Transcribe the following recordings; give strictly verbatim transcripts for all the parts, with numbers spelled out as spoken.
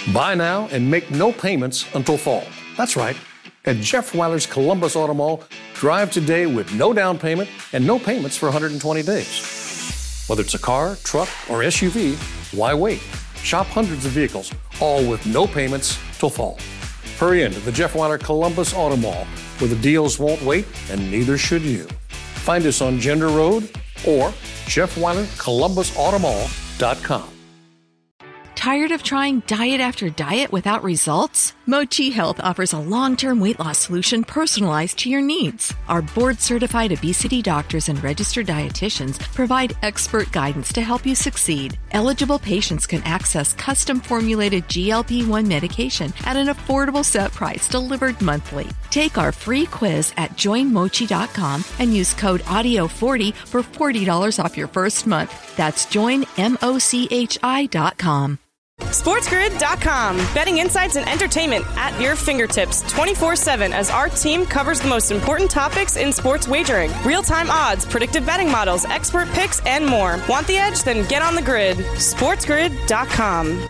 Buy now and make no payments until fall. That's right. At Jeff Weiler's Columbus Auto Mall, drive today with no down payment and no payments for one hundred twenty days. Whether it's a car, truck, or S U V, why wait? Shop hundreds of vehicles, all with no payments till fall. Hurry into the Jeff Weiler Columbus Auto Mall, where the deals won't wait and neither should you. Find us on Gender Road or Jeff Weiler Columbus Auto Mall dot com. Tired of trying diet after diet without results? Mochi Health offers a long-term weight loss solution personalized to your needs. Our board-certified obesity doctors and registered dietitians provide expert guidance to help you succeed. Eligible patients can access custom-formulated G L P one medication at an affordable set price delivered monthly. Take our free quiz at join mochi dot com and use code audio forty for forty dollars off your first month. That's join mochi dot com. SportsGrid dot com. Betting insights and entertainment at your fingertips twenty-four seven as our team covers the most important topics in sports wagering. Real-time odds, predictive betting models, expert picks, and more. Want the edge? Then get on the grid. SportsGrid dot com.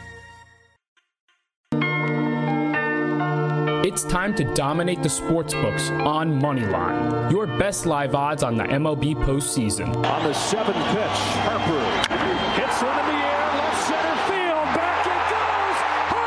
It's time to dominate the sports books on Moneyline. Your best live odds on the M L B postseason. On the seventh pitch, Harper hits one in the air, left center field, back it goes!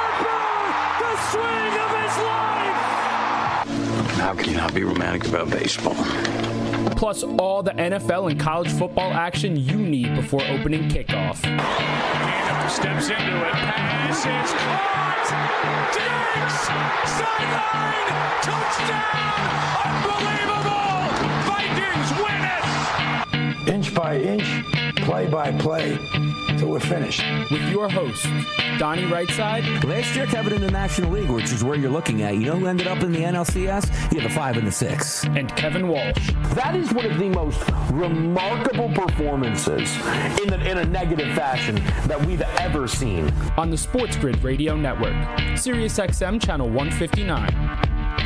Harper, the swing of his life! How can you not be romantic about baseball? Plus all the N F L and college football action you need before opening kickoff. Keenum steps into it, pass is caught! Diggs! Sideline! Touchdown! Unbelievable! Vikings win it! Inch by inch, play by play, till we're finished. With your host, Donnie Rightside. Last year, Kevin, in the National League, which is where you're looking at, you know who ended up in the N L C S? You have a five and a six. And Kevin Walsh. That is one of the most remarkable performances in, the, in a negative fashion that we've ever seen. On the Sports Grid Radio Network, Sirius X M Channel one fifty-nine.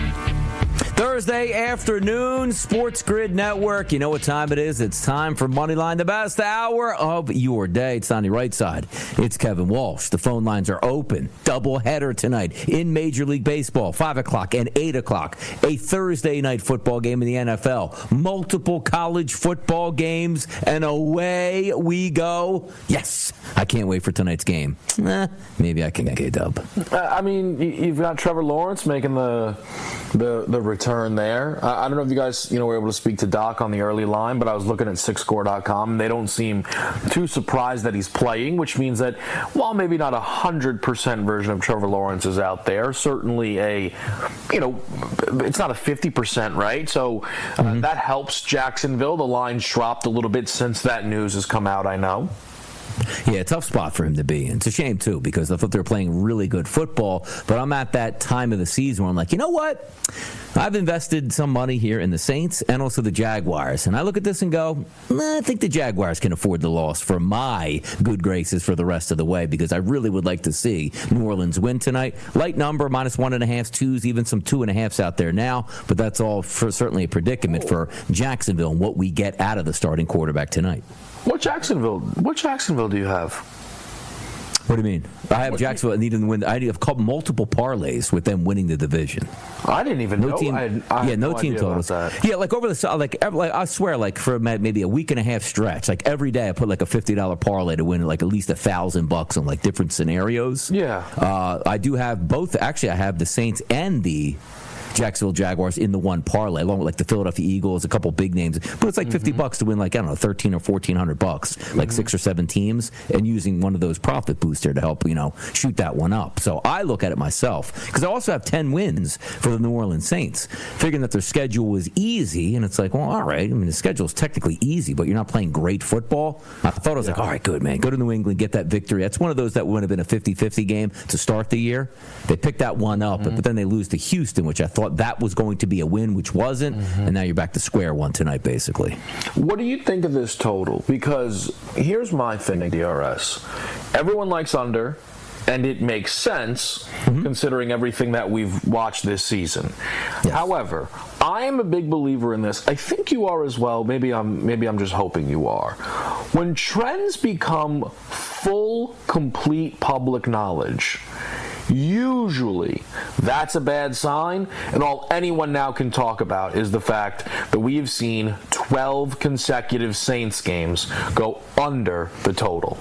Thursday afternoon, Sports Grid Network. You know what time it is? It's time for Moneyline, the best hour of your day. It's on the right side. It's Kevin Walsh. The phone lines are open. Doubleheader tonight in Major League Baseball, five o'clock and eight o'clock. A Thursday night football game in the N F L. Multiple college football games, and away we go. Yes, I can't wait for tonight's game. Eh, maybe I can get a dub. I mean, you've got Trevor Lawrence making the the the return there. I don't know if you guys, you know, were able to speak to Doc on the early line, but I was looking at six score dot com, and they don't seem too surprised that he's playing, which means that while maybe not a hundred percent version of Trevor Lawrence is out there, certainly a, you know, it's not a fifty percent, right? So uh, mm-hmm. that helps Jacksonville. The line's dropped a little bit since that news has come out, I know. Yeah, tough spot for him to be in. It's a shame, too, because I thought they were playing really good football. But I'm at that time of the season where I'm like, you know what? I've invested some money here in the Saints and also the Jaguars. And I look at this and go, nah, I think the Jaguars can afford the loss for my good graces for the rest of the way, because I really would like to see New Orleans win tonight. Light number, minus one and a half, twos, even some two and a halves out there now. But that's all for certainly a predicament for Jacksonville and what we get out of the starting quarterback tonight. What Jacksonville? What Jacksonville do you have? What do you mean? I have Jacksonville needing to win. I have called multiple parlays with them winning the division. I didn't even no know. Team, I had, I yeah, had no, no team totals. Yeah, like over the like, like I swear, like for maybe a week and a half stretch, like every day I put like a fifty dollar parlay to win like at least a thousand bucks on like different scenarios. Yeah, uh, I do have both. Actually, I have the Saints and the Jacksonville Jaguars in the one parlay, along with like the Philadelphia Eagles, a couple big names. But it's like fifty mm-hmm. bucks to win, like, I don't know, thirteen or fourteen hundred bucks, like mm-hmm. six or seven teams, and using one of those profit booster to help, you know, shoot that one up. So I look at it myself, because I also have ten wins for the New Orleans Saints, figuring that their schedule was easy. And it's like, well, all right. I mean, the schedule is technically easy, but you're not playing great football. I thought I was yeah. like, all right, good, man. Go to New England, get that victory. That's one of those that would have been a fifty-fifty game to start the year. They picked that one up, mm-hmm. but, but then they lose to Houston, which I thought that was going to be a win, which wasn't, mm-hmm. and now you're back to square one tonight, basically. What do you think of this total? Because here's my thing, D R S. Everyone likes under, and it makes sense mm-hmm. considering everything that we've watched this season. Yes. However, I am a big believer in this. I think you are as well. Maybe I'm maybe I'm just hoping you are. When trends become full, complete public knowledge, Usually, that's a bad sign, and all anyone now can talk about is the fact that we have seen twelve consecutive Saints games go under the total.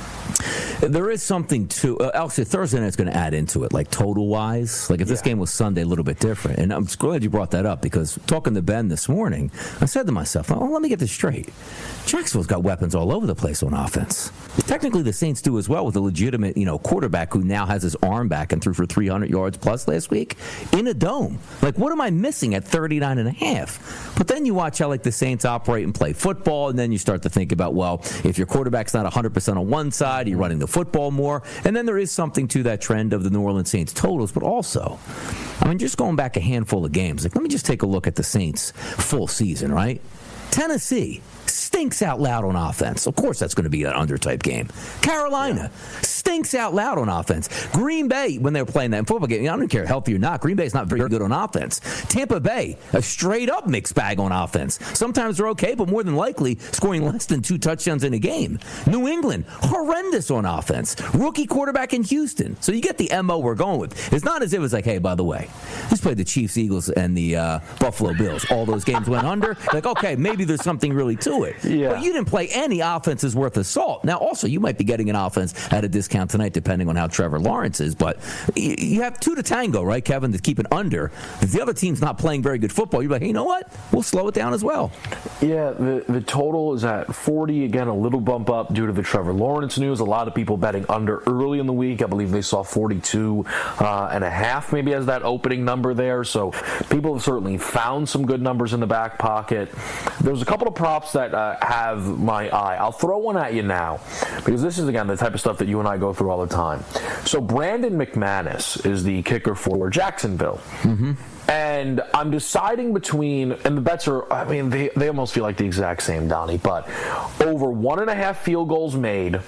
There is something to uh, actually Thursday night's going to add into it, like total wise. Like if this yeah. game was Sunday, a little bit different. And I'm glad you brought that up because talking to Ben this morning, I said to myself, "Oh, let me get this straight. Jacksonville's got weapons all over the place on offense. Technically, the Saints do as well with a legitimate, you know, quarterback who now has his arm back and threw for three hundred yards plus last week in a dome. Like, what am I missing at thirty-nine and a half? But then you watch how like the Saints operate and play football, and then you start to think about, well, if your quarterback's not one hundred percent on one side, you're running the football more, and then there is something to that trend of the New Orleans Saints totals, but also, I mean, just going back a handful of games, like let me just take a look at the Saints full season, right? Tennessee stinks out loud on offense. Of course, that's going to be an under-type game. Carolina yeah. stinks out loud on offense. Green Bay, when they were playing that football game, I don't care healthy or not, Green Bay's not very good on offense. Tampa Bay, a straight-up mixed bag on offense. Sometimes they're okay, but more than likely scoring less than two touchdowns in a game. New England, horrendous on offense. Rookie quarterback in Houston. So you get the M O we're going with. It's not as if it's like, hey, by the way, just played the Chiefs, Eagles, and the uh, Buffalo Bills. All those games went under. Like, okay, maybe there's something really to it. Yeah. But you didn't play any offenses worth of salt. Now, also, you might be getting an offense at a discount tonight, depending on how Trevor Lawrence is. But you have two to tango, right, Kevin, to keep it under. If the other team's not playing very good football, you're like, hey, you know what? We'll slow it down as well. Yeah, the, the total is at forty. Again, a little bump up due to the Trevor Lawrence news. A lot of people betting under early in the week. I believe they saw forty-two uh, and a half maybe as that opening number there. So people have certainly found some good numbers in the back pocket. There's a couple of props that uh, have my eye. I'll throw one at you now because this is, again, the type of stuff that you and I go through all the time. So Brandon McManus is the kicker for Jacksonville. Mm-hmm. And I'm deciding between, and the bets are, I mean, they, they almost feel like the exact same, Donnie, but over one and a half field goals made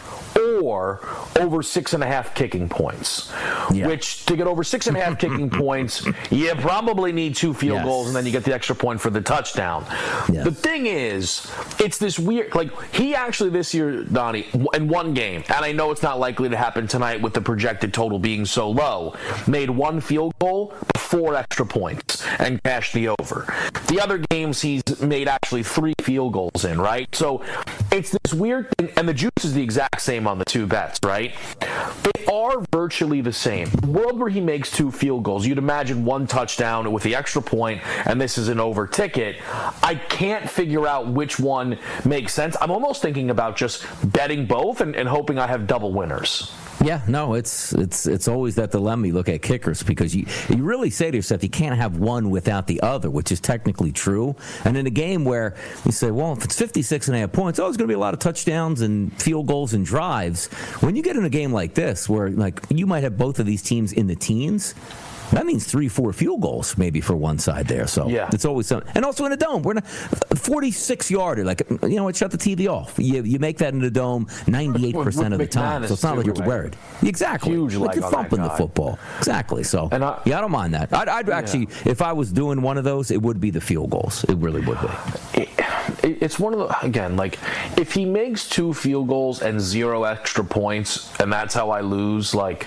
or over six and a half kicking points. Yeah. Which, to get over six and a half kicking points, you probably need two field yes. goals, and then you get the extra point for the touchdown. Yes. The thing is, it's this weird, like, he actually this year, Donnie, in one game, and I know it's not likely to happen tonight with the projected total being so low, made one field goal, four extra points, and cashed the over. The other games he's made actually three field goals in, right? So it's this weird thing, and the juice is the exact same on the two bets, right? They are virtually the same. The world where he makes two field goals, you'd imagine one touchdown with the extra point, and this is an over ticket. I can't figure out which one makes sense. I'm almost thinking about just betting both and, and hoping I have double winners. Yeah, no, it's it's it's always that dilemma. You look at kickers because you you really say to yourself you can't have one without the other, which is technically true. And in a game where you say, well, if it's fifty-six and a half points, oh, there's going to be a lot of touchdowns and field goals and drives. When you get in a game like this where like you might have both of these teams in the teens, that means three, four field goals maybe for one side there. So yeah. it's always something. And also in a dome, we're not forty-six yarder. Like, you know what? Shut the T V off. You you make that in the dome ninety-eight percent of the time. So it's not like you're worried. Exactly. Huge like you're thumping the football. Exactly. So and I, yeah, I don't mind that. I'd, I'd actually, yeah. if I was doing one of those, it would be the field goals. It really would be. It, it's one of the, again, like if he makes two field goals and zero extra points, and that's how I lose, like.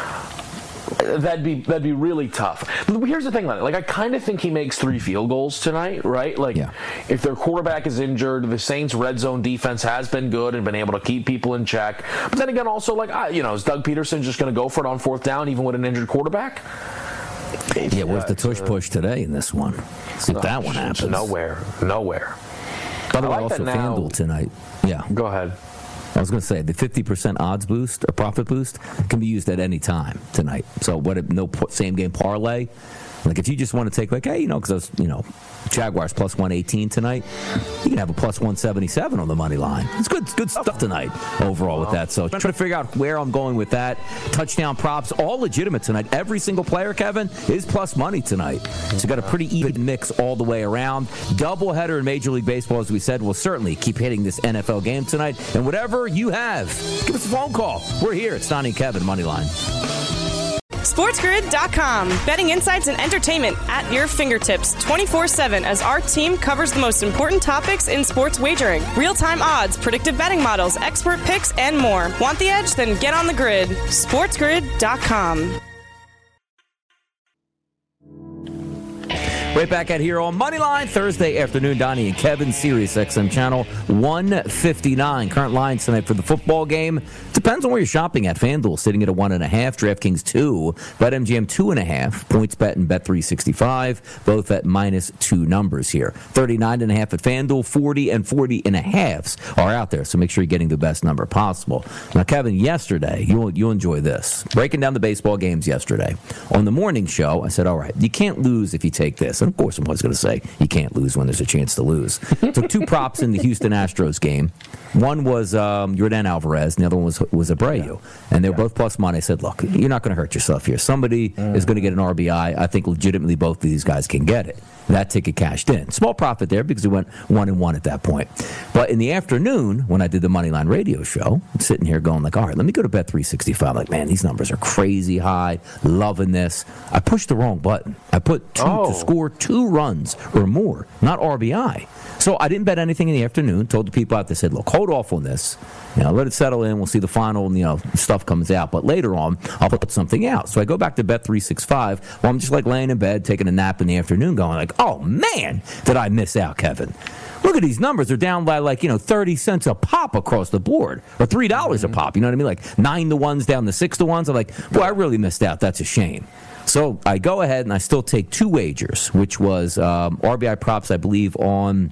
That'd be that'd be really tough. Here's the thing, like I kind of think he makes three field goals tonight, right? Like yeah. if their quarterback is injured, the Saints' red zone defense has been good and been able to keep people in check. But then again, also like I, you know, is Doug Peterson just going to go for it on fourth down even with an injured quarterback? Yeah, where's the tush push today in this one? See if uh, that one happens. Nowhere, nowhere. By the way, like also now, FanDuel tonight. Yeah, go ahead. I was going to say the fifty percent odds boost or profit boost can be used at any time tonight. So what? If no same game parlay. Like if you just want to take like, hey, you know, because you know, Jaguars plus one eighteen tonight, you can have a plus one seventy-seven on the money line. It's good, good stuff tonight overall with that. So I'm trying to figure out where I'm going with that. Touchdown props, all legitimate tonight. Every single player, Kevin, is plus money tonight. So you got a pretty even mix all the way around. Doubleheader in Major League Baseball, as we said, will certainly keep hitting this N F L game tonight. And whatever you have, give us a phone call. We're here. It's Donnie and Kevin, Moneyline. SportsGrid dot com. Betting insights and entertainment at your fingertips twenty-four seven as our team covers the most important topics in sports wagering. Real-time odds, predictive betting models, expert picks, and more. Want the edge? Then get on the grid. SportsGrid dot com. Right back at here on Moneyline, Thursday afternoon. Donnie and Kevin, Sirius X M channel one fifty-nine. Current lines tonight for the football game. Depends on where you're shopping at. FanDuel sitting at a one and a half. DraftKings two. BetMGM two and a half. PointsBet and Bet three sixty-five. Both at minus two numbers here. thirty-nine and a half at FanDuel. forty and forty and a halves are out there. So make sure you're getting the best number possible. Now, Kevin, yesterday, you'll, you'll enjoy this. Breaking down the baseball games yesterday. On the morning show, I said, all right, you can't lose if you take this. And of course, I'm always going to say you can't lose when there's a chance to lose. Took two props in the Houston Astros game. One was um, Yordan Alvarez, and the other one was was Abreu. And they were yeah. both plus money. I said, look, you're not going to hurt yourself here. Somebody mm. is going to get an R B I. I think legitimately both of these guys can get it. That ticket cashed in. Small profit there because we went one and one at that point. But in the afternoon, when I did the Moneyline radio show, I'm sitting here going like, all right, let me go to Bet three sixty-five. Like, man, these numbers are crazy high. Loving this. I pushed the wrong button. I put two oh. to score two runs or more, not R B I. So I didn't bet anything in the afternoon. Told the people out there, said, look, hold off on this. You know, let it settle in. We'll see the final, you know, stuff comes out. But later on, I'll put something out. So I go back to Bet three sixty-five. Well, I'm just like laying in bed, taking a nap in the afternoon, going like, oh, man, did I miss out, Kevin? Look at these numbers. They're down by like, you know, thirty cents a pop across the board, or three dollars mm-hmm. a pop. You know what I mean? Like nine to ones down to six to ones. I'm like, boy, I really missed out. That's a shame. So I go ahead and I still take two wagers, which was um, R B I props, I believe, on...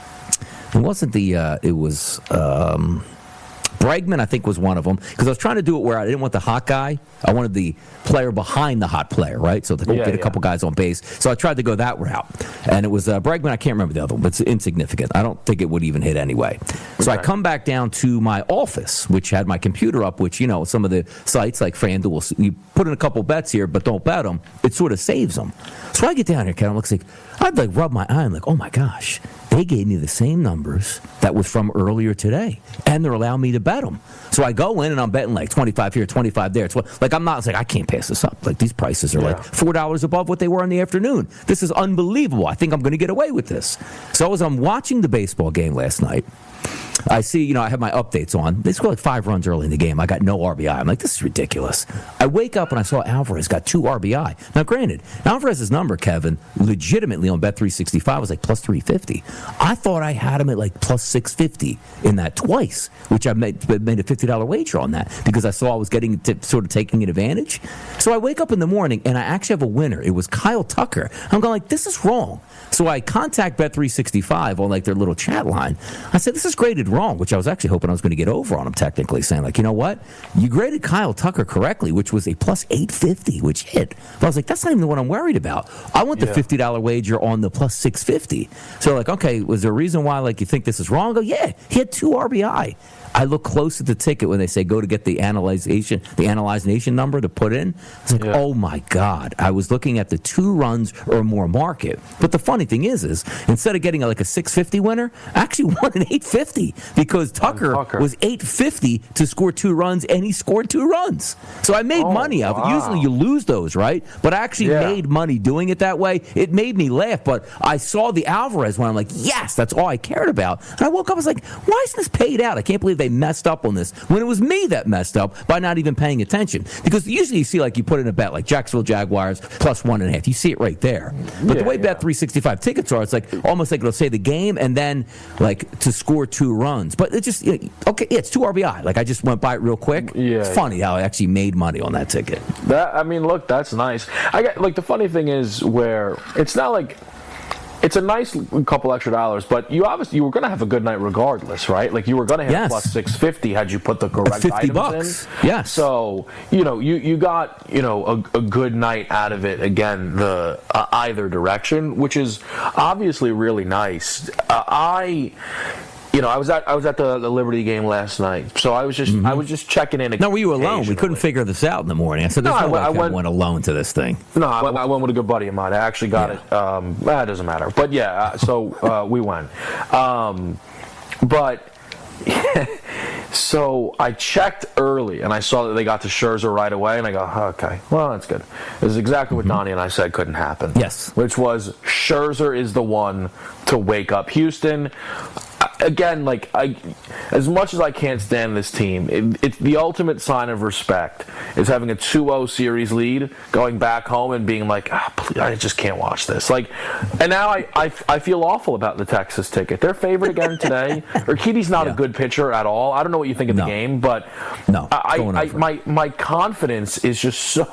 It wasn't the, uh, it was, um, Bregman, I think, was one of them. Because I was trying to do it where I didn't want the hot guy. I wanted the player behind the hot player, right? So to go yeah, get a yeah. couple guys on base. So I tried to go that route. And it was uh, Bregman. I can't remember the other one, but it's insignificant. I don't think it would even hit anyway. So right. I come back down to my office, which had my computer up, which, you know, some of the sites like FanDuel, you put in a couple bets here, but don't bet them. It sort of saves them. So I get down here, Kevin, looks like, I'd like rub my eye and like, oh my gosh. They gave me the same numbers that was from earlier today, and they're allowing me to bet them. So I go in and I'm betting like twenty-five here, twenty-five there. It's like I'm not. It's like I can't pass this up. Like these prices are yeah. like four dollars above what they were in the afternoon. This is unbelievable. I think I'm going to get away with this. So as I'm watching the baseball game last night, I see, you know, I have my updates on. They scored like five runs early in the game. I got no R B I. I'm like, this is ridiculous. I wake up and I saw Alvarez got two R B I. Now, granted, Alvarez's number, Kevin, legitimately on Bet three sixty-five was like plus three fifty. I thought I had him at like plus six fifty in that twice, which I made, made a fifty dollars wager on that because I saw I was getting to, sort of taking an advantage. So I wake up in the morning and I actually have a winner. It was Kyle Tucker. I'm going like, this is wrong. So I contact Bet three sixty-five on like their little chat line. I said, this is graded wrong, which I was actually hoping I was going to get over on them technically, saying like, you know what? You graded Kyle Tucker correctly, which was a plus eight fifty, which hit. But I was like, that's not even the one I'm worried about. I want the yeah. fifty dollars wager on the plus six fifty. So like, okay, was there a reason why like you think this is wrong? I go, yeah, he had two R B I. I look close at the ticket when they say go to get the analyzation, the analyzation number to put in. It's like, yeah. oh my God. I was looking at the two runs or more market. But the funny thing is, is instead of getting like a six fifty winner, I actually won an eight fifty because Tucker, Tucker. was eight fifty to score two runs, and he scored two runs. So I made oh, money out of it. wow. Usually you lose those, right? But I actually yeah. made money doing it that way. It made me laugh. But I saw the Alvarez one. I'm like, yes, that's all I cared about. And I woke up, I was like, why isn't this paid out? I can't believe they messed up on this when it was me that messed up by not even paying attention. Because usually you see like you put in a bet like Jacksonville Jaguars plus one and a half. You see it right there. But yeah, the way yeah. Bet three sixty-five tickets are, it's like almost like it'll say the game and then like to score two runs. But it just, you know, okay, yeah, it's two R B I. Like I just went by it real quick. Yeah, it's funny how I actually made money on that ticket. That I mean, look, that's nice. I get like the funny thing is where it's not like it's a nice couple extra dollars, but you obviously you were going to have a good night regardless, right? Like you were going to have yes. plus six fifty had you put the correct fifty items bucks. in. Yes. So you know you, you got you know a, a good night out of it again the uh, either direction, which is obviously really nice. Uh, I. You know, I was at I was at the, the Liberty game last night, so I was just mm-hmm. I was just checking in. No, were you alone? We couldn't figure this out in the morning. I said, "There's no, no way I, I went, went alone to this thing." No, I went, I went with a good buddy of mine. I actually got yeah. it. Um, that doesn't matter, but yeah. Uh, so uh, we went, um, but. So I checked early, and I saw that they got to Scherzer right away, and I go, oh, okay, well, that's good. This is exactly what mm-hmm. Donnie and I said couldn't happen. Yes. Which was Scherzer is the one to wake up Houston. again, like I, as much as I can't stand this team, it, it's the ultimate sign of respect is having a two oh series lead, going back home and being like, ah, please, I just can't watch this. Like, and now I, I, I feel awful about the Texas ticket. They're favored again today. Urquidy's not yeah. a good pitcher at all. I don't know what you think of no. the game, but no, I, I my my confidence is just so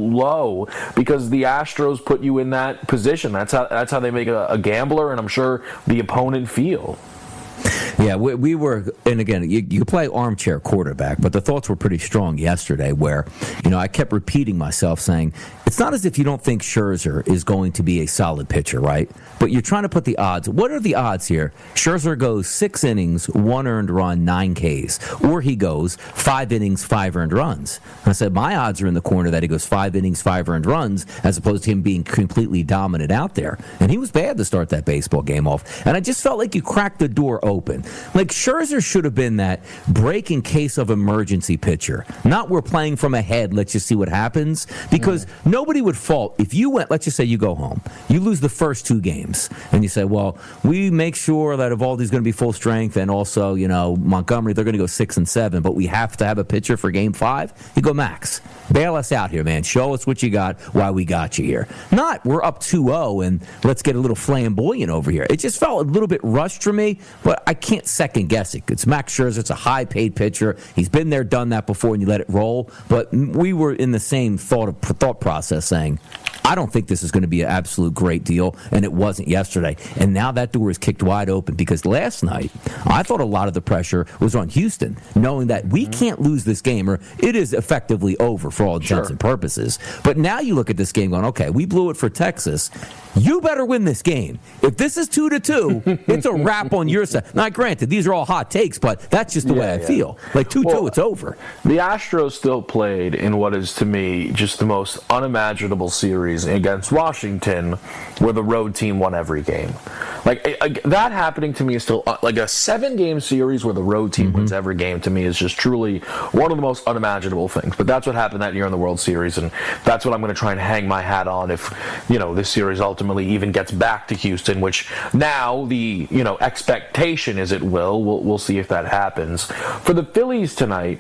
low because the Astros put you in that position. That's how that's how they make a, a gambler, and I'm sure the opponent feel. Yeah, we, we were, and again, you, you play armchair quarterback, but the thoughts were pretty strong yesterday where, you know, I kept repeating myself saying, it's not as if you don't think Scherzer is going to be a solid pitcher, right? But you're trying to put the odds. What are the odds here? Scherzer goes six innings, one earned run, nine Ks. Or he goes five innings, five earned runs. And I said, my odds are in the corner that he goes five innings, five earned runs, as opposed to him being completely dominant out there. And he was bad to start that baseball game off. And I just felt like you cracked the door open. Like Scherzer should have been that break in case of emergency pitcher. Not we're playing from ahead, let's just see what happens. Because mm. nobody would fault if you went, let's just say you go home. You lose the first two games. And you say, well, we make sure that Evaldi's going to be full strength and also, you know, Montgomery, they're going to go six and seven, but we have to have a pitcher for game five. You go, Max, bail us out here, man. Show us what you got, why we got you here. Not we're up two oh and let's get a little flamboyant over here. It just felt a little bit rushed for me, but I can't second guess it. It's Max Scherzer. It's a high-paid pitcher. He's been there, done that before, and you let it roll. But we were in the same thought of, thought process saying, I don't think this is going to be an absolute great deal, and it wasn't yesterday. And now that door is kicked wide open because last night I thought a lot of the pressure was on Houston, knowing that we can't lose this game or it is effectively over for all intents sure. and purposes. But now you look at this game going, okay, we blew it for Texas. You better win this game. If this is two to two, it's a wrap on your side. Now, granted, these are all hot takes, but that's just the yeah, way I yeah. feel. Like two two, well, it's over. The Astros still played in what is to me just the most unimaginable series against Washington, where the road team won every game. Like I, I, that happening to me is still uh, like a seven-game series where the road team mm-hmm. wins every game. To me is just truly one of the most unimaginable things. But that's what happened that year in the World Series, and that's what I'm going to try and hang my hat on if you know this series ultimately even gets back to Houston, which now the you know expectation is it will. We'll, we'll see if that happens. For the Phillies tonight,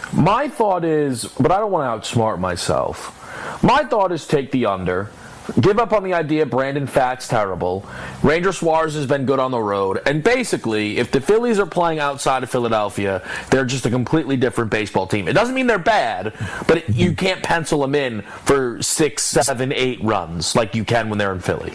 my thought is, but I don't want to outsmart myself. My thought is take the under. Give up on the idea Brandon Pfaadt's terrible. Ranger Suarez has been good on the road. And basically, if the Phillies are playing outside of Philadelphia, they're just a completely different baseball team. It doesn't mean they're bad, but it, you can't pencil them in for six, seven, eight runs like you can when they're in Philly.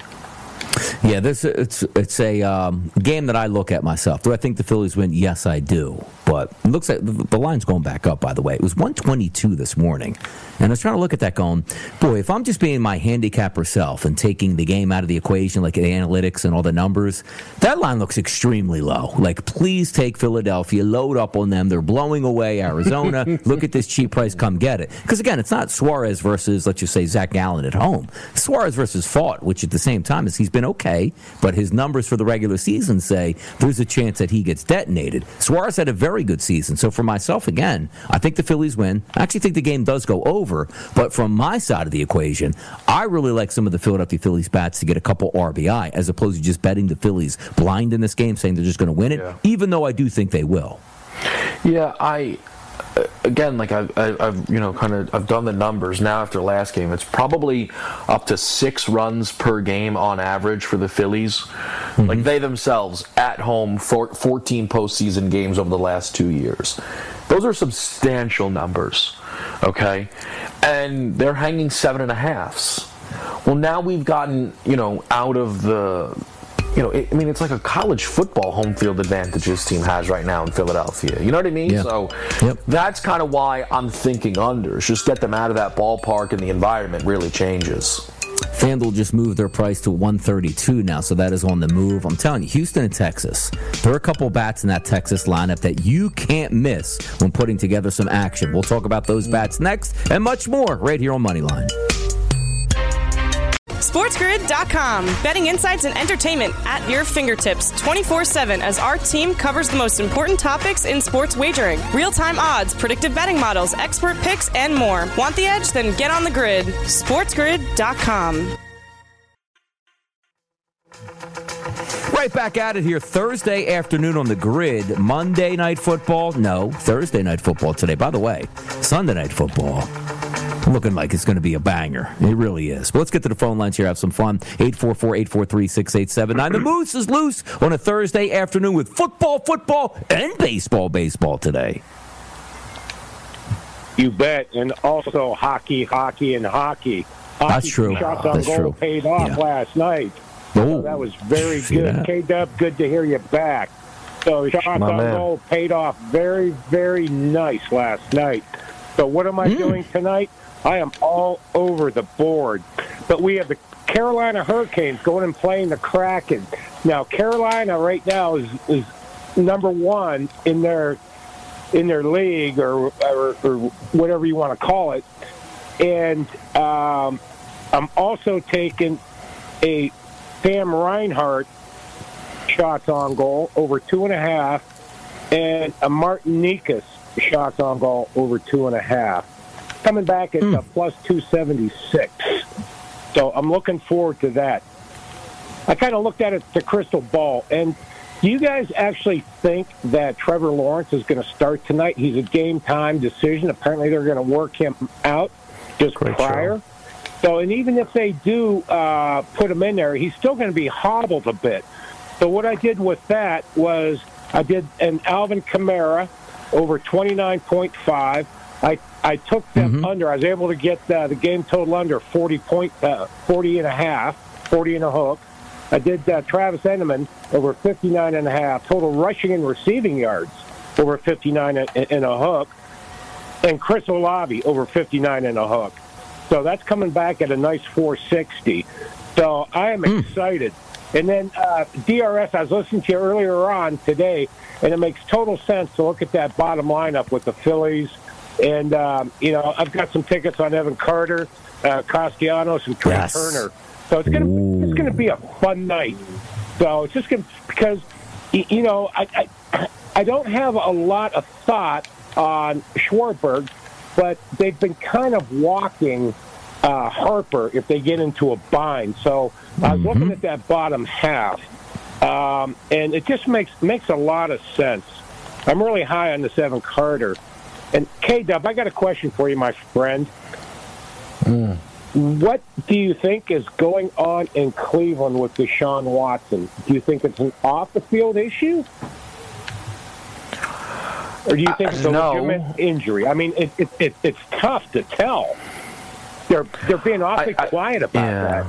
Yeah, this it's it's a um, game that I look at myself. Do I think the Phillies win? Yes, I do. But it looks like the, the line's going back up, by the way. It was one twenty-two this morning. And I was trying to look at that going, boy, if I'm just being my handicapper self and taking the game out of the equation, like the analytics and all the numbers, that line looks extremely low. Like, please take Philadelphia, load up on them. They're blowing away Arizona. Look at this cheap price, come get it. Because, again, it's not Suarez versus, let's just say, Zach Gallen at home. Suarez versus Pfaadt, which at the same time is he's been okay, but his numbers for the regular season say there's a chance that he gets detonated. Suarez had a very good season. So for myself, again, I think the Phillies win. I actually think the game does go over. But from my side of the equation, I really like some of the Philadelphia Phillies bats to get a couple R B I as opposed to just betting the Phillies blind in this game, saying they're just going to win it, yeah. even though I do think they will. Yeah, I... Again, like I've, I've, you know, kind of, I've done the numbers now after last game. It's probably up to six runs per game on average for the Phillies. Mm-hmm. Like they themselves at home, for fourteen postseason games over the last two years. Those are substantial numbers, okay? And they're hanging seven and a halves. Well, now we've gotten, you know, out of the. You know, it, I mean, it's like a college football home field advantage this team has right now in Philadelphia. You know what I mean? Yeah. So yep. that's kind of why I'm thinking unders. Just get them out of that ballpark and the environment really changes. FanDuel just moved their price to one thirty-two now, so that is on the move. I'm telling you, Houston and Texas, there are a couple bats in that Texas lineup that you can't miss when putting together some action. We'll talk about those bats next and much more right here on Moneyline. SportsGrid dot com. Betting insights and entertainment at your fingertips twenty-four seven as our team covers the most important topics in sports wagering. Real-time odds, predictive betting models, expert picks, and more. Want the edge? Then get on the grid. SportsGrid dot com. right back at it here Thursday afternoon on the Grid. Monday Night Football. No, Thursday Night Football today. By the way, Sunday Night Football. Looking like it's going to be a banger. It really is. But let's get to the phone lines here. Have some fun. eight four four, eight four three, six eight seven nine. The Moose is loose on a Thursday afternoon with football, football, and baseball, baseball today. You bet. And also hockey, hockey, and hockey. hockey That's true. Shots on That's goal true. paid off Yeah. last night. Oh, so that was very see good. that? K-Dub, good to hear you back. So shots My on man. goal paid off very, very nice last night. So what am I Mm. doing tonight? I am all over the board. But we have the Carolina Hurricanes going and playing the Kraken. Now, Carolina right now is, is number one in their in their league or, or, or whatever you want to call it. And um, I'm also taking a Sam Reinhart shots on goal over two and a half and a Martin Nikas shots on goal over two and a half. Coming back at mm. uh, plus two seventy-six. So I'm looking forward to that. I kind of looked at it, the crystal ball, and do you guys actually think that Trevor Lawrence is going to start tonight? He's a game-time decision. Apparently they're going to work him out just Great prior. Show. So, and even if they do uh, put him in there, he's still going to be hobbled a bit. So what I did with that was I did an Alvin Kamara over twenty-nine point five. I I took them mm-hmm. under. I was able to get uh, the game total under forty point, uh, forty and a half, forty and a hook. I did uh, Travis Edelman over fifty-nine and a half, total rushing and receiving yards over fifty-nine and, and a hook, and Chris Olave over fifty-nine and a hook. So that's coming back at a nice four sixty. So I am mm. excited. And then uh, D R S, I was listening to you earlier on today, and it makes total sense to look at that bottom lineup with the Phillies. And, um, you know, I've got some tickets on Evan Carter, uh, Castellanos, and Trey yes. Turner. So it's going to it's going to be a fun night. So it's just going to, because, you know, I, I I don't have a lot of thought on Schwarber, but they've been kind of walking uh, Harper if they get into a bind. So I was mm-hmm. looking at that bottom half, um, and it just makes makes a lot of sense. I'm really high on this Evan Carter. And K-Dub, I got a question for you, my friend. Mm. What do you think is going on in Cleveland with Deshaun Watson? Do you think it's an off-the-field issue? Or do you think it's a no. legitimate injury? I mean, it, it, it, it's tough to tell. They're, they're being awfully I, I, quiet about yeah. that.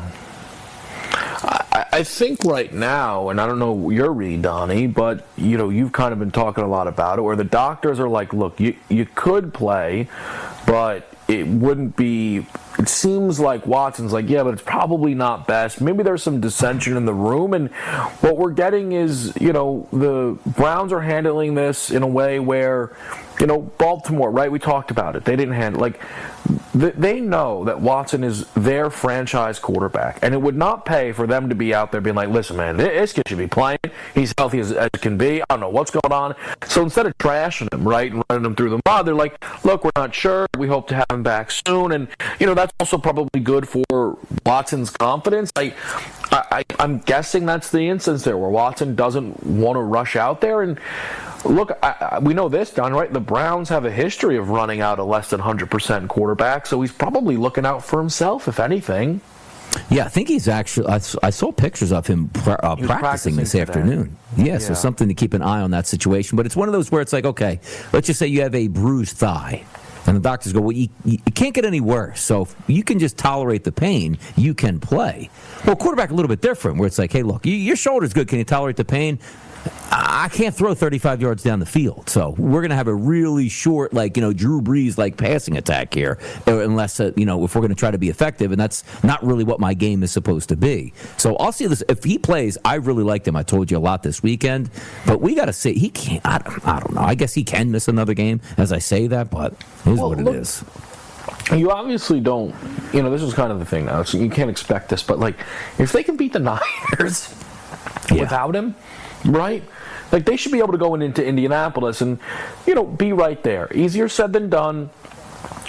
I, I think right now, and I don't know your read, Donnie, but you know you've kind of been talking a lot about it, where the doctors are like, "Look, you you could play, but it wouldn't be." It seems like Watson's like, "Yeah, but it's probably not best." Maybe there's some dissension in the room, and what we're getting is, you know, the Browns are handling this in a way where, you know, Baltimore, right? We talked about it. They didn't handle like. They know that Watson is their franchise quarterback, and it would not pay for them to be out there being like, listen, man, this kid should be playing. He's healthy as, as can be. I don't know what's going on. So instead of trashing him, right, and running him through the mud, they're like, look, we're not sure. We hope to have him back soon. And, you know, that's also probably good for Watson's confidence. I, I, I'm guessing that's the instance there where Watson doesn't want to rush out there. And look, I, I, we know this, Don, right? The Browns have a history of running out a less than one hundred percent quarterback, so he's probably looking out for himself, if anything. Yeah, I think he's actually, I, I saw pictures of him pra- uh, practicing, practicing this today. afternoon. Yeah, yeah, so something to keep an eye on that situation. But it's one of those where it's like, okay, let's just say you have a bruised thigh. And the doctors go, well, you, you can't get any worse. So if you can just tolerate the pain, you can play. Well, quarterback a little bit different, where it's like, hey, look, you, your shoulder's good. Can you tolerate the pain? I can't throw thirty-five yards down the field. So we're going to have a really short, like, you know, Drew Brees like passing attack here, unless, uh, you know, if we're going to try to be effective. And that's not really what my game is supposed to be. So I'll see this. If he plays, I really liked him. I told you a lot this weekend. But we got to say, he can't, I don't, I don't know. I guess he can miss another game as I say that, but here's well, what it look, is. You obviously don't, you know, this is kind of the thing now. So you can't expect this. But, like, if they can beat the Niners yeah. without him, right? Like, they should be able to go into Indianapolis and, you know, be right there. Easier said than done.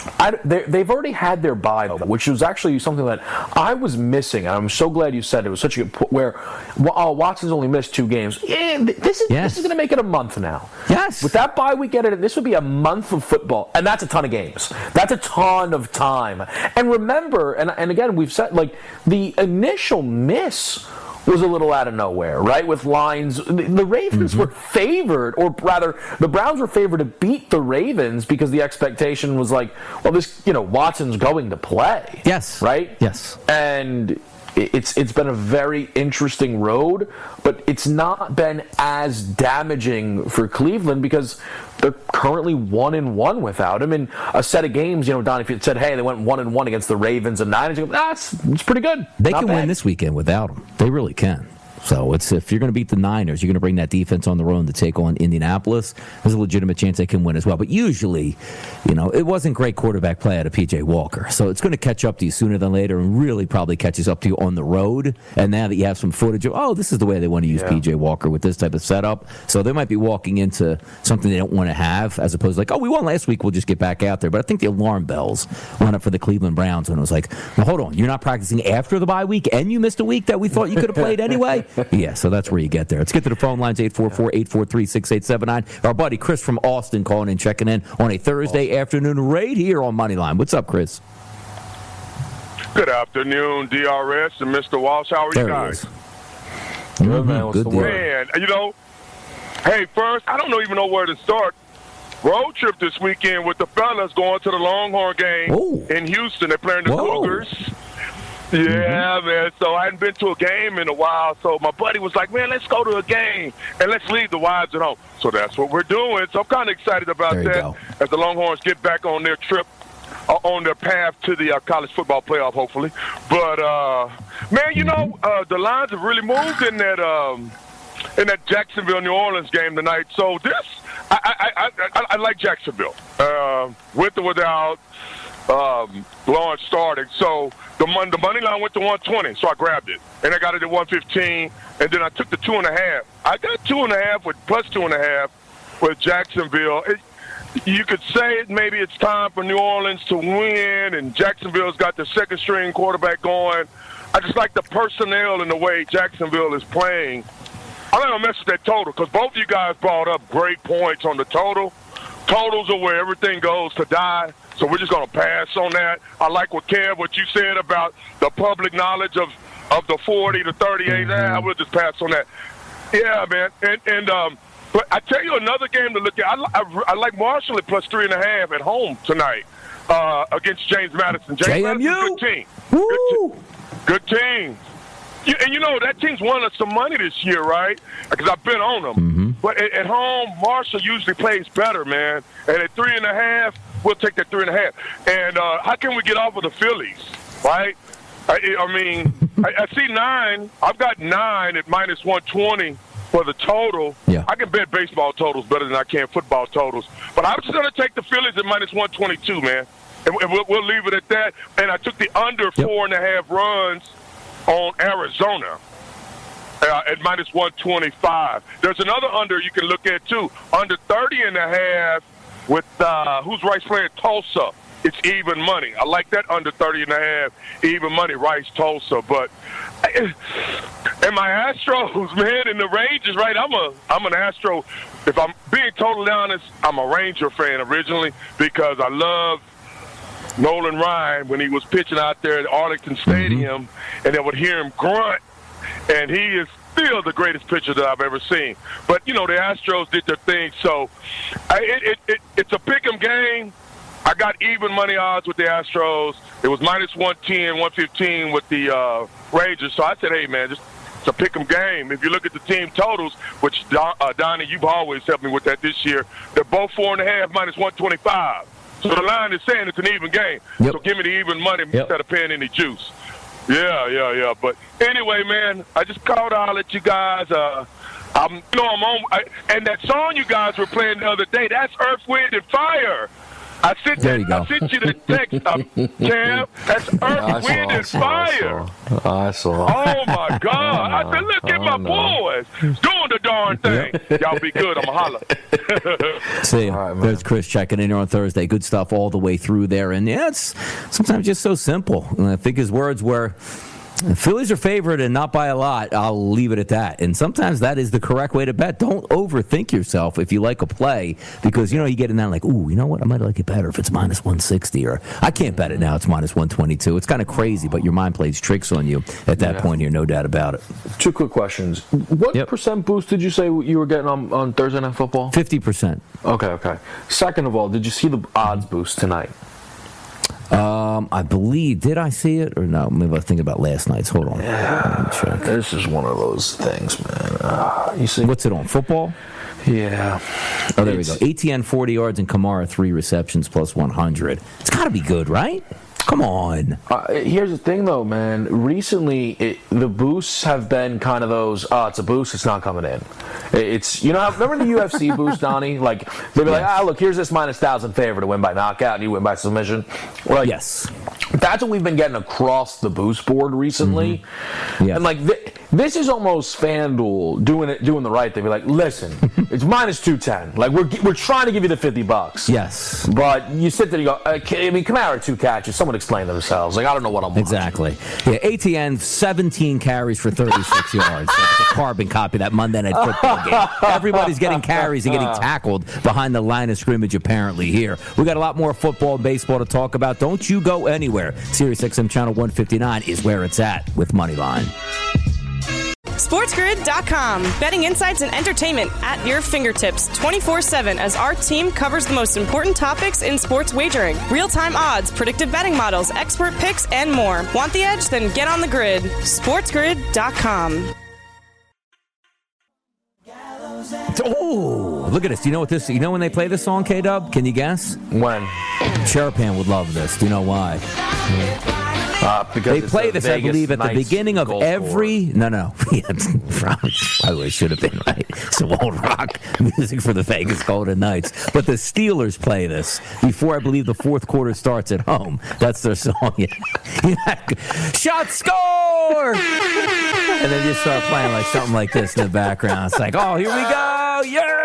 I, they've already had their bye, though, which was actually something that I was missing. And I'm so glad you said it. It was such a good where oh, Watson's only missed two games. Yeah, this is yes. this is going to make it a month now. Yes. With that bye week at it, this would be a month of football, and that's a ton of games. That's a ton of time. And remember, and and again, we've said like the initial miss was a little out of nowhere, right? With lines, the Ravens mm-hmm. were favored, or rather, the Browns were favored to beat the Ravens because the expectation was like, well, this, you know, Watson's going to play. Yes. Right? Yes. And it's it's been a very interesting road, but it's not been as damaging for Cleveland because they're currently one and one without him. In a set of games, you know, Don, if you said, hey, they went one and one against the Ravens and Niners, you go, that's it's pretty good. They not can bad. win this weekend without him. They really can. So it's if you're going to beat the Niners, you're going to bring that defense on the road to take on Indianapolis. There's a legitimate chance they can win as well. But usually, you know, it wasn't great quarterback play out of P J Walker. So it's going to catch up to you sooner than later and really probably catches up to you on the road. And now that you have some footage of, oh, this is the way they want to use yeah. P J Walker with this type of setup. So they might be walking into something they don't want to have as opposed to like, oh, we won last week, we'll just get back out there. But I think the alarm bells went up for the Cleveland Browns when it was like, well, hold on, you're not practicing after the bye week and you missed a week that we thought you could have played anyway? Yeah, so that's where you get there. Let's get to the phone lines, eight four four, eight four three, six eight seven nine. Our buddy Chris from Austin calling in, checking in on a Thursday awesome. afternoon right here on Moneyline. What's up, Chris? Good afternoon, D R S and Mister Walsh. How are there you guys? Good, mm-hmm. man. What's Good the deal. Man, you know, hey, first, I don't know, even know where to start. Road trip this weekend with the fellas going to the Longhorn game Ooh. in Houston. They're playing the Whoa. Cougars. Yeah, mm-hmm. man. So I hadn't been to a game in a while. So my buddy was like, man, let's go to a game and let's leave the wives at home. So that's what we're doing. So I'm kind of excited about that go. as the Longhorns get back on their trip, uh, on their path to the uh, college football playoff, hopefully. But, uh, man, you mm-hmm. know, uh, the lines have really moved in that um, in that Jacksonville-New Orleans game tonight. So this, I, I, I, I, I like Jacksonville, uh, with or without um, Lawrence starting. So the money, the money line went to one twenty, so I grabbed it. And I got it at one fifteen, and then I took the two and a half. I got two and a half with plus two and a half with Jacksonville. It, you could say it, maybe it's time for New Orleans to win, and Jacksonville's got the second-string quarterback going. I just like the personnel and the way Jacksonville is playing. I'm not going to mess with that total because both of you guys brought up great points on the total. Totals are where everything goes to die, so we're just going to pass on that. I like what, Kev, what you said about the public knowledge of, of the forty to thirty-eight. Mm-hmm. Ah, we'll just pass on that. Yeah, man. And, and um, but I tell you another game to look at. I, I, I like Marshall at plus three and a half at home tonight uh, against James Madison. James J M U. Madison's a good team. Good, t- good team. You, and, you know, that team's won us some money this year, right? Because I've been on them. Mm-hmm. But at, at home, Marshall usually plays better, man. And at three and a half, we'll take that three and a half. And uh, how can we get off of the Phillies, right? I, I mean, I, I see nine. I've got nine at minus one twenty for the total. Yeah. I can bet baseball totals better than I can football totals. But I'm just going to take the Phillies at minus one twenty-two, man. And, and we'll, we'll leave it at that. And I took the under yep. four and a half runs on Arizona uh, at minus one twenty-five. There's another under you can look at, too. Under thirty and a half with uh, who's Rice playing? Tulsa. It's even money. I like that under thirty and a half, even money, Rice, Tulsa. But and my Astros, man, in the Rangers, right? I'm a I'm an Astro. If I'm being totally honest, I'm a Ranger fan originally because I love Nolan Ryan when he was pitching out there at Arlington Stadium, mm-hmm. and I would hear him grunt, and he is still the greatest pitcher that I've ever seen. But, you know, the Astros did their thing, so I, it, it, it, it's a pick'em game. I got even money odds with the Astros. It was minus one ten, one fifteen with the uh, Rangers. So I said, hey, man, just it's a pick'em game. If you look at the team totals, which, Don, uh, Donnie, you've always helped me with that this year, they're both four and a half, minus one twenty-five. So the line is saying it's an even game. Yep. So give me the even money yep. instead of paying any juice. Yeah, yeah, yeah. But anyway, man, I just called out at you guys. Uh, I'm, you know, I'm on. I, and that song you guys were playing the other day, that's Earth, Wind, and Fire. I sent there that, you go. I sent you the text, um, Cam. That's Earth, I saw, Wind, I and saw, Fire. I saw. I saw. Oh, my God. I said, look at my boys doing the darn thing. Y'all be good. I'm going to holler. See, right, there's Chris checking in here on Thursday. Good stuff all the way through there. And, yeah, it's sometimes just so simple. And I think his words were, the Phillies are favored and not by a lot. I'll leave it at that. And sometimes that is the correct way to bet. Don't overthink yourself if you like a play because, you know, you get in there like, ooh, you know what? I might like it better if it's minus one sixty or I can't bet it now. It's minus one twenty-two. It's kind of crazy, but your mind plays tricks on you at that Yeah. point here. No doubt about it. Two quick questions. What Yep. percent boost did you say you were getting on, on Thursday Night Football? fifty percent. Okay, okay. Second of all, did you see the odds boost tonight? Um, I believe, did I see it or no? Maybe I was thinking about last night's. Hold on. Let me check. This is one of those things, man. Uh, you see? What's it on? Football? Yeah. Oh, there we go. A T N forty yards and Kamara three receptions plus one hundred. It's got to be good, right? Come on. Uh, here's the thing, though, man. Recently, it, the boosts have been kind of those, oh, it's a boost, it's not coming in. It's, you know, remember the U F C boost, Donnie? Like, they'd be like, ah, look, here's this minus one thousand favor to win by knockout, and you win by submission. Like, yes. That's what we've been getting across the boost board recently. Mm-hmm. Yeah. And, like, th- this is almost FanDuel doing it, doing the right thing. Be like, listen, it's minus two ten. Like, we're we're trying to give you the fifty bucks. Yes. But you sit there and you go, okay, I mean, Kamara, two catches. Someone explain themselves. Like, I don't know what I'm watching. Exactly. Yeah, A T N, seventeen carries for thirty-six yards. That's a carbon copy of that Monday Night Football game. Everybody's getting carries and getting tackled behind the line of scrimmage, apparently, here. We got a lot more football and baseball to talk about. Don't you go anywhere. Sirius X M Channel one fifty-nine is where it's at with Moneyline. SportsGrid dot com. Betting insights and entertainment at your fingertips twenty-four seven as our team covers the most important topics in sports wagering. Real-time odds, predictive betting models, expert picks, and more. Want the edge? Then get on the grid. SportsGrid dot com. Oh, look at this. Do you know what this, you know when they play this song, K-Dub? Can you guess? When? Cherapan would love this. Do you know why? Uh, because they play this, I believe, at the beginning of every. Score. No, no. Probably should have been, right? Some old rock music for the Vegas Golden Knights. But the Steelers play this before, I believe, the fourth quarter starts at home. That's their song. Shot, score! And then you start playing like something like this in the background. It's like, oh, here we go.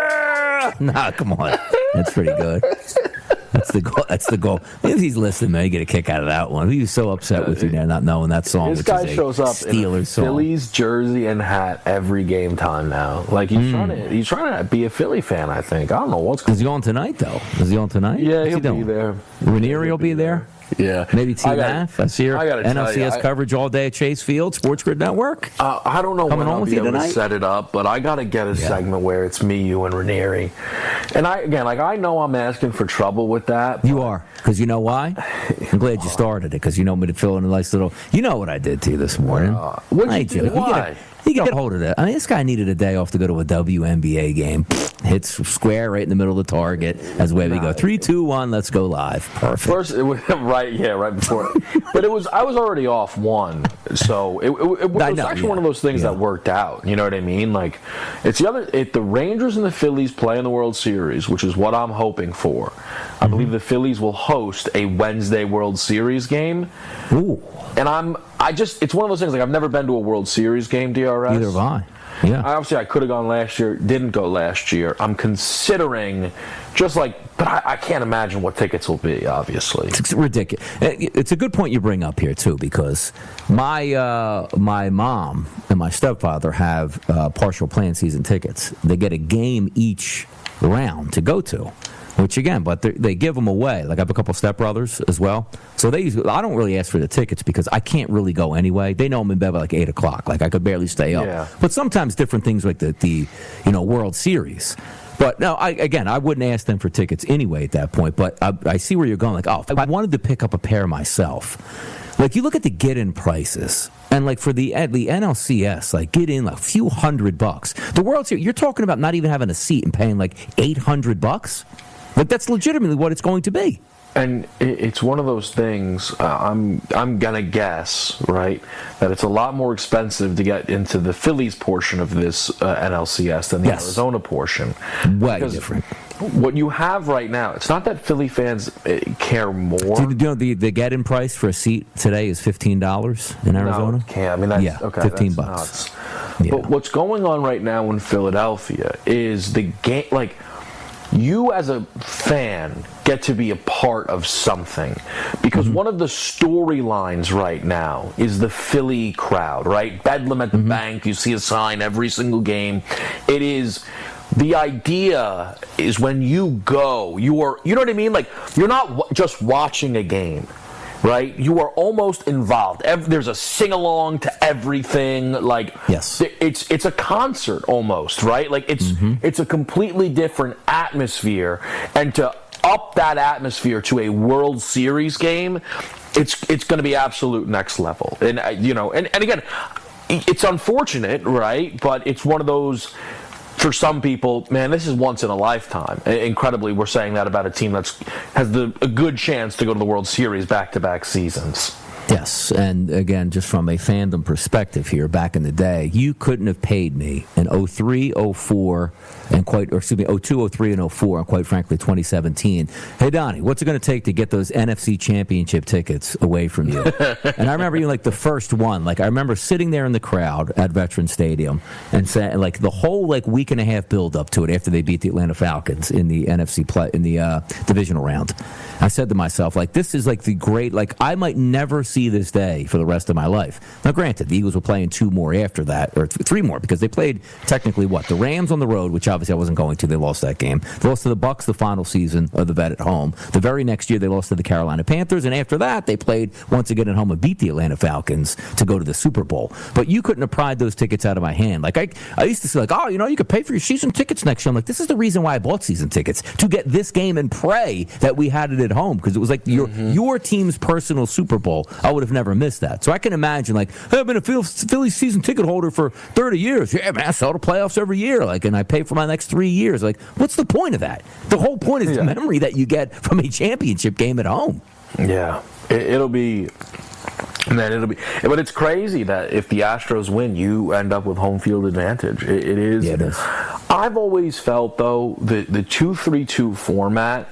Yeah! Nah, come on. That's pretty good. That's the goal. That's the goal. If he's listening, man, you get a kick out of that one. He was so upset with you there, not knowing that song. This which guy is a shows up Steelers in a song. Phillies jersey and hat every game time now. Like he's Mm. trying to, he's trying to be a Philly fan. I think. I don't know what's going. Is he on tonight though? Is he on tonight? Yeah, What's he'll he doing? be there. Ranieri will be there. Yeah. Maybe T I gotta- N F. I see your I gotta N L C S tell you, I- coverage all day at Chase Field, Sports Grid Network. Uh, I don't know Coming when on I'll with be you able tonight? to set it up, but I got to get a Yeah. segment where it's me, you, and Ranieri. And I again, like I know I'm asking for trouble with that. You are, because you know why? I'm glad you started it, because you know me to fill in a nice little. You know what I did to you this morning. Uh, what'd you I do? did. You Why? get a- You get a hold of it. I mean, this guy needed a day off to go to a W N B A game. Hits square right in the middle of the target. That's where we go. Three, two, one. Let's go live. Perfect. First, it was, right, yeah, right before. But it was, I was already off one, so it, it, it was I know, actually yeah. one of those things Yeah. that worked out. You know what I mean? Like, it's the other. If the Rangers and the Phillies play in the World Series, which is what I'm hoping for, I Mm-hmm. believe the Phillies will host a Wednesday World Series game. Ooh. And I'm, I just, it's one of those things. Like I've never been to a World Series game, D R S. Neither have I. Yeah. I, obviously, I could have gone last year. Didn't go last year. I'm considering, just like, but I, I can't imagine what tickets will be. Obviously, It's ridiculous. It's a good point you bring up here too, because my uh, my mom and my stepfather have uh, partial plan season tickets. They get a game each round to go to, which again, but they- they give them away. Like I have a couple stepbrothers as well, so they. I don't really ask for the tickets because I can't really go anyway. They know I'm in bed by like eight o'clock. Like I could barely stay up. Yeah. But sometimes different things like the the you know World Series. But no, I, again, I wouldn't ask them for tickets anyway at that point. But I, I see where you're going. Like, oh, if I wanted to pick up a pair myself. Like, you look at the get-in prices, and like for the the N L C S, like get in like a few hundred bucks. The World Series, you're talking about not even having a seat and paying like eight hundred bucks. Like that's legitimately what it's going to be. and it, it's one of those things. Uh, I'm I'm gonna guess, right, that it's a lot more expensive to get into the Phillies portion of this uh, N L C S than the Yes. Arizona portion. Way Because different. what you have right now, it's not that Philly fans care more. Do you know the, the get-in price for a seat today is fifteen dollars in Arizona? No, can't. I mean, that's, yeah, okay, fifteen that's bucks. Yeah. But what's going on right now in Philadelphia is the game, like, you as a fan get to be a part of something, because mm-hmm. one of the storylines right now is the Philly crowd, right? Bedlam at the mm-hmm. bank, you see a sign every single game. It is, the idea is when you go, you are, you know what I mean? Like, you're not w- just watching a game, right? You are almost involved. Every, there's a sing-along to everything. Like, yes. it's it's a concert almost, right? Like, it's mm-hmm. it's a completely different atmosphere. And to up that atmosphere to a World Series game, it's it's going to be absolute next level. And, uh, you know, and, and again, it's unfortunate, right? But it's one of those... For some people, man, this is once in a lifetime. Incredibly, we're saying that about a team that's has the, a good chance to go to the World Series back-to-back seasons. Yes, and again, just from a fandom perspective here, back in the day, you couldn't have paid me in oh three, oh four, and quite, or excuse me, oh two, oh three, and oh four, and quite frankly, twenty seventeen. Hey, Donnie, what's it going to take to get those N F C Championship tickets away from you? And I remember you like the first one. Like, I remember sitting there in the crowd at Veterans Stadium and saying, like, the whole like week and a half build up to it after they beat the Atlanta Falcons in the N F C play in the uh, divisional round. I said to myself, like, this is like the great, like, I might never see this day for the rest of my life. Now, granted, the Eagles were playing two more after that, or th- three more, because they played technically what? The Rams on the road, which obviously I wasn't going to. They lost that game. They lost to the Bucs the final season of the Vet at home. The very next year, they lost to the Carolina Panthers, and after that, they played once again at home and beat the Atlanta Falcons to go to the Super Bowl. But you couldn't have pried those tickets out of my hand. Like, I, I used to say, like, oh, you know, you could pay for your season tickets next year. I'm like, this is the reason why I bought season tickets, to get this game and pray that we had it at home, because it was like your mm-hmm. your team's personal Super Bowl. I would have never missed that. So I can imagine, like, hey, I've been a Philly season ticket holder for thirty years. Yeah, man, I sell the playoffs every year. Like, and I pay for my next three years. Like, what's the point of that? The whole point is yeah. the memory that you get from a championship game at home. Yeah, it, it'll be. Man, it'll be. But it's crazy that if the Astros win, you end up with home field advantage. It, it is. Yeah, it is. I've always felt, though, the the two three two format,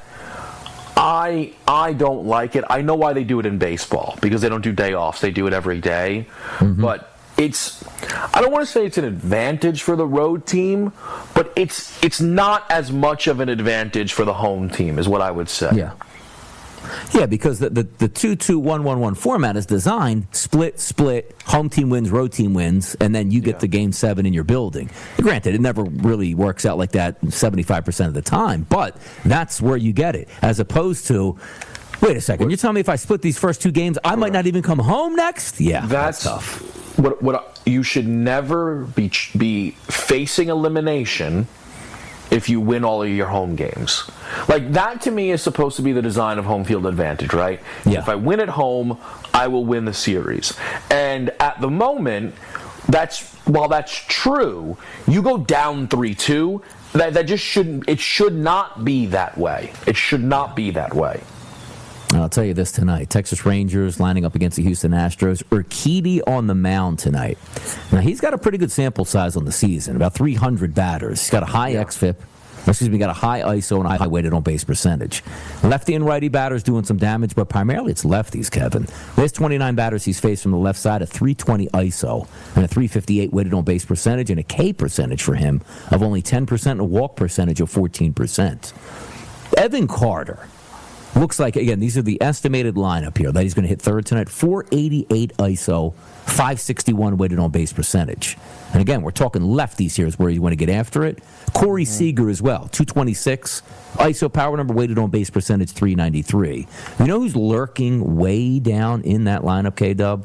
I I don't like it. I know why they do it in baseball, because they don't do day offs. They do it every day. Mm-hmm. But it's, I don't want to say it's an advantage for the road team, but it's it's not as much of an advantage for the home team, is what I would say. Yeah. Yeah, because the, the, the two two one one one format is designed split, split, home team wins, road team wins, and then you get yeah. the game seven in your building. Granted, it never really works out like that seventy-five percent of the time, but that's where you get it, as opposed to, wait a second, you're telling me if I split these first two games, I might not even come home next? Yeah, that's, that's tough. What, what you should never be be facing elimination if you win all of your home games. Like, that to me is supposed to be the design of home field advantage, right? Yeah. If I win at home, I will win the series. And at the moment, that's while that's true, you go down three two, that, that just shouldn't, it should not be that way. It should not be that way. And I'll tell you this tonight. Texas Rangers lining up against the Houston Astros. Urquidy on the mound tonight. Now, he's got a pretty good sample size on the season, about three hundred batters. He's got a high yeah. X F I P. Excuse me, got a high I S O and a high weighted on base percentage. Lefty and righty batters doing some damage, but primarily it's lefties, Kevin. Last twenty-nine batters he's faced from the left side, a three twenty I S O and a three fifty-eight weighted on base percentage, and a K percentage for him of only ten percent and a walk percentage of fourteen percent. Evan Carter looks like, again, these are the estimated lineup here that he's going to hit third tonight. four eighty-eight I S O, five sixty-one weighted on base percentage. And again, we're talking lefties here is where you want to get after it. Corey mm-hmm. Seager as well, two twenty-six. I S O power number weighted on base percentage, three ninety-three. You know who's lurking way down in that lineup, K-Dub?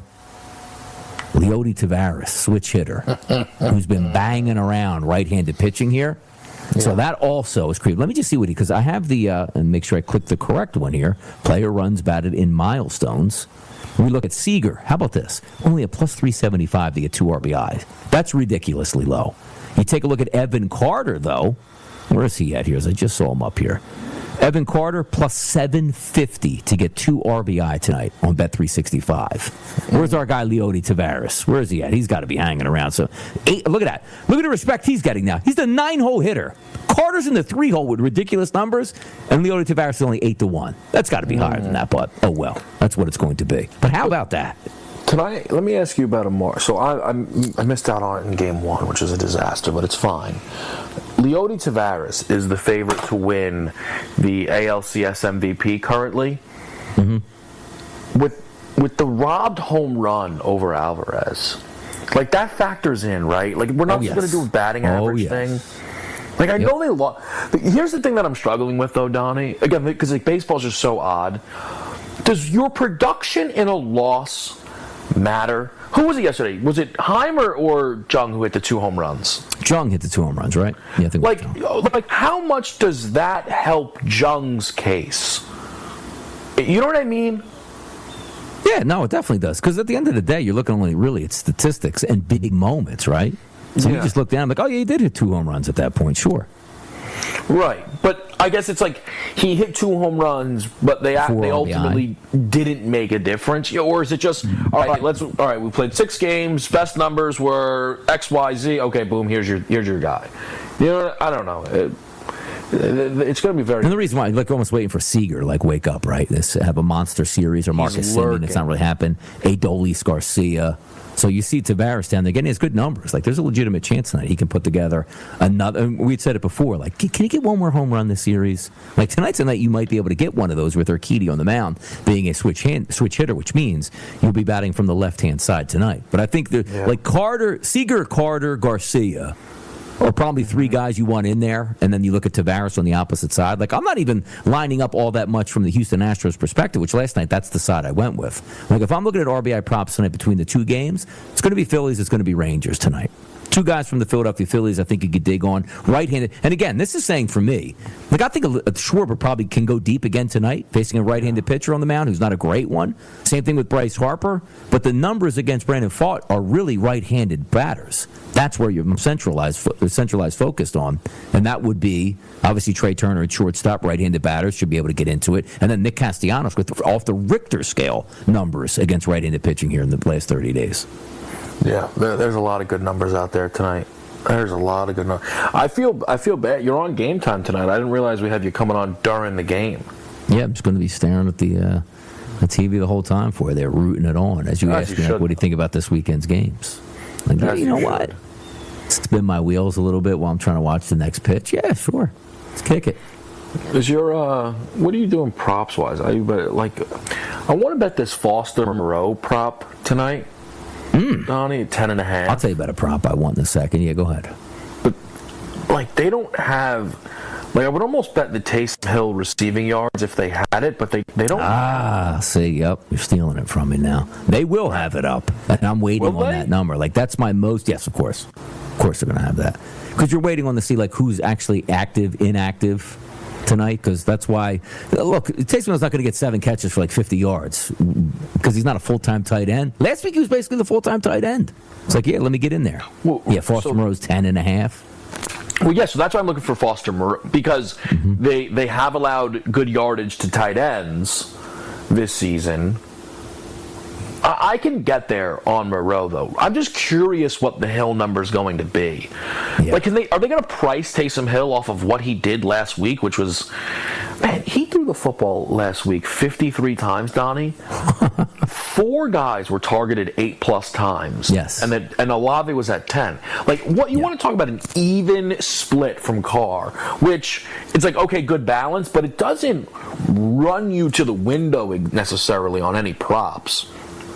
Leody Taveras, switch hitter, who's been banging around right-handed pitching here. Yeah. So that also is creepy. Let me just see what he, because I have the, uh, and make sure I click the correct one here. Player runs batted in milestones. We look at Seager. How about this? Only a plus three seventy-five to get two R B Is. That's ridiculously low. You take a look at Evan Carter, though. Where is he at here? As I just saw him up here. Evan Carter plus seven fifty to get two R B I tonight on Bet three sixty-five. Where's our guy Leody Taveras? Where is he at? He's got to be hanging around. So, eight, look at that. Look at the respect he's getting now. He's the nine-hole hitter. Carter's in the three-hole with ridiculous numbers, and Leody Taveras is only eight to one. That's got to be higher than that, but oh well. That's what it's going to be. But how about that? Can I, let me ask you about Amari. So I, I, I missed out on it in game one, which is a disaster, but it's fine. Leody Taveras is the favorite to win the A L C S M V P currently. Mm-hmm. With with the robbed home run over Alvarez, like that factors in, right? Like we're not oh, just yes. going to do a batting average oh, yes. thing. Like I yep. know they lost. Here's the thing that I'm struggling with, though, Donnie. Again, because like baseball's just so odd. Does your production in a loss matter? Who was it yesterday? Was it Heimer or Jung who hit the two home runs? Jung hit the two home runs, right? Yeah, I think like, like how much does that help Jung's case? You know what I mean? Yeah, no, it definitely does. Because at the end of the day, you're looking only really at statistics and big moments, right? So yeah. you just look down like, oh, yeah, he did hit two home runs at that point, sure. Right, but I guess it's like he hit two home runs, but they Four they ultimately didn't make a difference, or is it just all right? Let's all right. We played six games. Best numbers were X, Y, Z. Okay, boom. Here's your here's your guy. You know, I don't know. It, it's going to be very. And the reason why, like, almost waiting for Seager, like, wake up, right? This have a monster series or Marcus Semien. It's not really happened. Adolis Garcia. So you see Taveras down there getting his good numbers. Like, there's a legitimate chance tonight he can put together another. We'd said it before. Like, can, can he get one more home run this series? Like, tonight's a night you might be able to get one of those with Urquidy on the mound being a switch hand, switch hitter, which means you'll be batting from the left-hand side tonight. But I think, that, yeah. like, Carter, Seager, Carter, Garcia or probably three guys you want in there, and then you look at Taveras on the opposite side. Like, I'm not even lining up all that much from the Houston Astros perspective, which last night, that's the side I went with. Like, if I'm looking at R B I props tonight between the two games, it's going to be Phillies, it's going to be Rangers tonight. Two guys from the Philadelphia Phillies I think you could dig on. Right-handed. And again, this is saying for me, like I think Schwarber probably can go deep again tonight, facing a right-handed pitcher on the mound who's not a great one. Same thing with Bryce Harper. But the numbers against Brandon Pfaadt are really right-handed batters. That's where you're centralized, centralized focused on. And that would be, obviously, Trey Turner at shortstop, right-handed batters should be able to get into it. And then Nick Castellanos with off the Richter scale numbers against right-handed pitching here in the last thirty days. Yeah, there, there's a lot of good numbers out there tonight. There's a lot of good numbers. I feel I feel bad. You're on Game Time tonight. I didn't realize we had you coming on during the game. Yeah, I'm just going to be staring at the uh, the T V the whole time for you. They're rooting it on. As you As ask you me, like, what do you think about this weekend's games? Like, yeah, you know you what? Spin my wheels a little bit while I'm trying to watch the next pitch. Yeah, sure. Let's kick it. Is your uh, what are you doing props wise? Are you bet, like, I want to bet this Foster Moreau prop tonight. Mm. Donnie at ten and a half. I'll tell you about a prop I want in a second. Yeah, go ahead. But like they don't have, like I would almost bet the Taysom Hill receiving yards if they had it, but they, they don't. Ah, see, yep, you're stealing it from me now. They will have it up, and I'm waiting will on they? that number. Like that's my most. Yes, of course, of course they're going to have that because you're waiting on to see like who's actually active, inactive tonight, because that's why, look, Taysom Hill's not going to get seven catches for like fifty yards because he's not a full-time tight end. Last week he was basically the full-time tight end. It's like, yeah, let me get in there. Well, yeah, Foster so, Moreau's ten and a half. Well, yeah, so that's why I'm looking for Foster Moreau, because mm-hmm. they, they have allowed good yardage to tight ends this season. I, I can get there on Moreau, though. I'm just curious what the Hill number is going to be. Yeah. Like, can they are they going to price Taysom Hill off of what he did last week, which was, man, he threw the football last week fifty-three times, Donnie. Four guys were targeted eight plus times. Yes, and then and Olave was at ten. Like, what you yeah. want to talk about an even split from Carr, which it's like, okay, good balance, but it doesn't run you to the window necessarily on any props.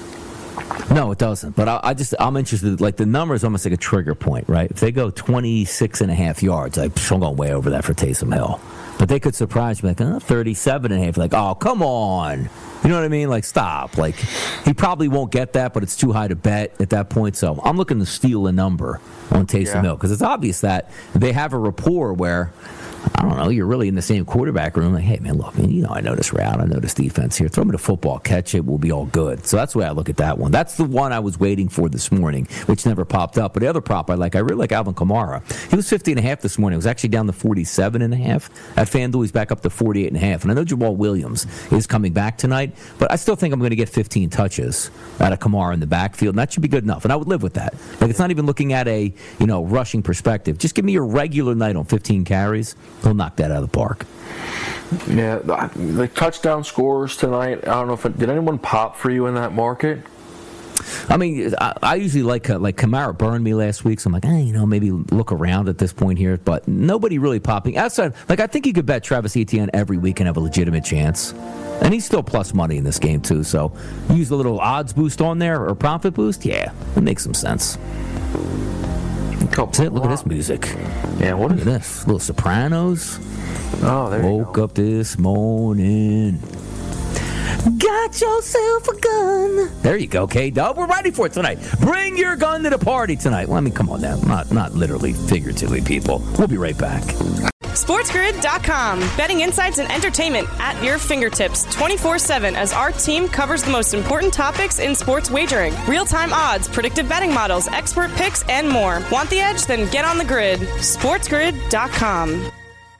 No, it doesn't. But I, I just, I'm interested. Like, the number is almost like a trigger point, right? If they go twenty-six and a half yards, like, I'm going way over that for Taysom Hill. But they could surprise me, like, oh, thirty-seven and a half. Like, oh, come on. You know what I mean? Like, stop. Like, he probably won't get that, but it's too high to bet at that point. So I'm looking to steal a number on Taysom yeah. Hill because it's obvious that they have a rapport where I don't know, you're really in the same quarterback room. Like, hey, man, look, man, you know I know this route. I know this defense here. Throw me the football, catch it, we'll be all good. So that's the way I look at that one. That's the one I was waiting for this morning, which never popped up. But the other prop I like, I really like Alvin Kamara. He was fifty and a half this morning. It was actually down to forty-seven and a half. At FanDuel, he's back up to forty-eight and a half. And I know Jamal Williams is coming back tonight, but I still think I'm going to get fifteen touches out of Kamara in the backfield, and that should be good enough. And I would live with that. Like, it's not even looking at a, you know, rushing perspective. Just give me your regular night on fifteen carries. He'll knock that out of the park. Yeah, the, the touchdown scores tonight, I don't know if it, did anyone pop for you in that market? I mean, I, I usually like uh, like Kamara burned me last week, so I'm like, eh, you know, maybe look around at this point here. But nobody really popping outside. Like, I think you could bet Travis Etienne every week and have a legitimate chance. And he's still plus money in this game, too. So use a little odds boost on there or profit boost. Yeah, it makes some sense. That's it. Look at this music. Yeah, what Look is at this? Little Sopranos. Oh, there you Woke go. up this morning. Got yourself a gun. There you go, K-Dub. We're ready for it tonight. Bring your gun to the party tonight. Well, I mean, come on now. Not, not literally, figuratively, people. We'll be right back. SportsGrid dot com. Betting insights and entertainment at your fingertips twenty-four seven as our team covers the most important topics in sports wagering. Real-time odds, predictive betting models, expert picks, and more. Want the edge? Then get on the grid. SportsGrid dot com.